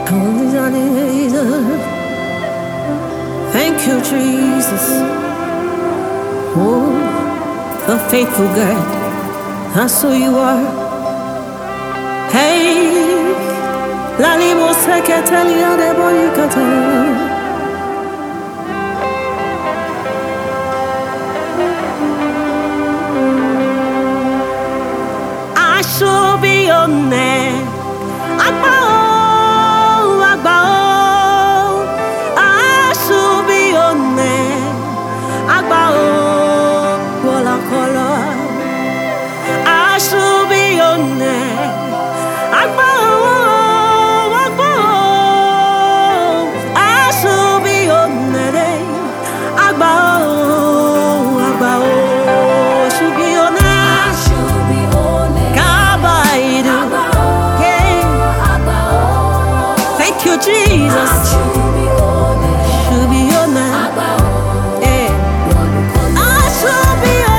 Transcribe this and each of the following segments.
Thank you, Jesus. Oh, the faithful God. That's who you are. Hey, la limo secretaria de bonicata. I should be your name. I should be your name. I should be your name. I should be your name. Should be your name. Kabaidu. Thank you, Jesus. Should be your name. I should be your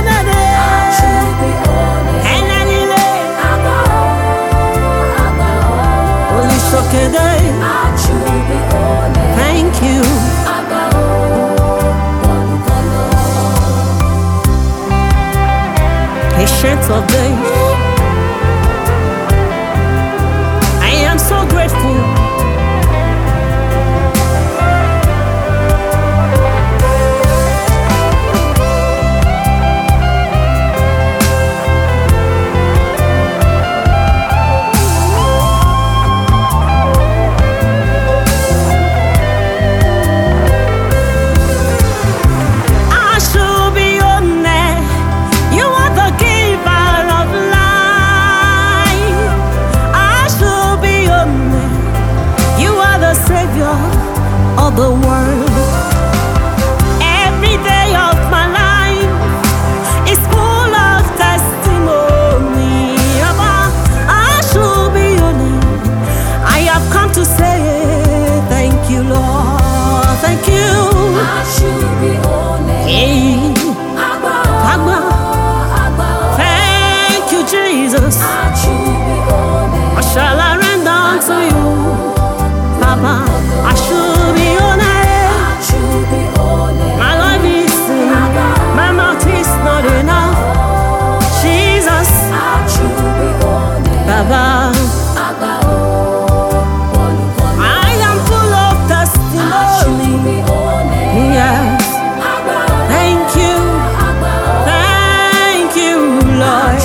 name. Thank you. Patient of days. I am so grateful. Of the world, every day of my life is full of testimony. I should be your name. I have come to say thank you, Lord. Thank you. I should be your name. Thank you, Jesus. I should be your name. What shall I render unto you, Papa? I should be your name. My life is enough. My mouth is not enough. Jesus, Baba, I am full of testimony. Yes, thank you, Lord.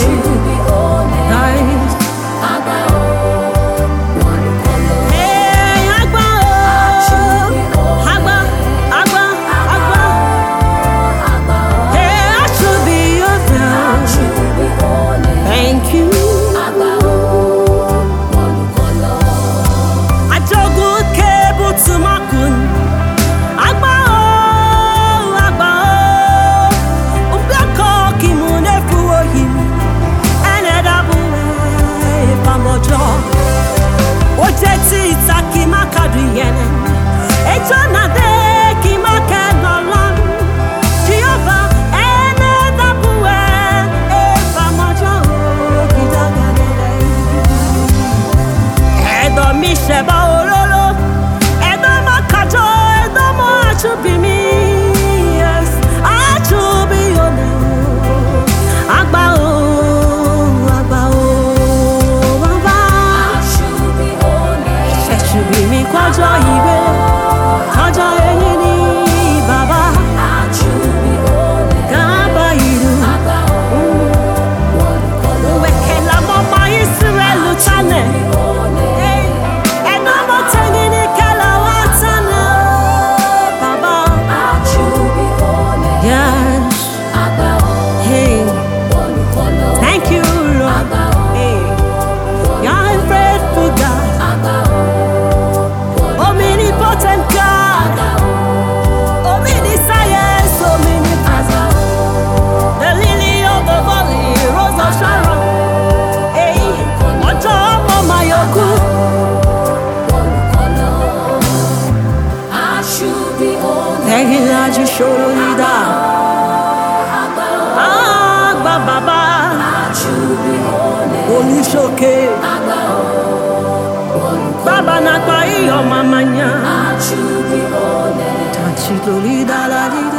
Baba na kwa iyo mamanya. Touch it,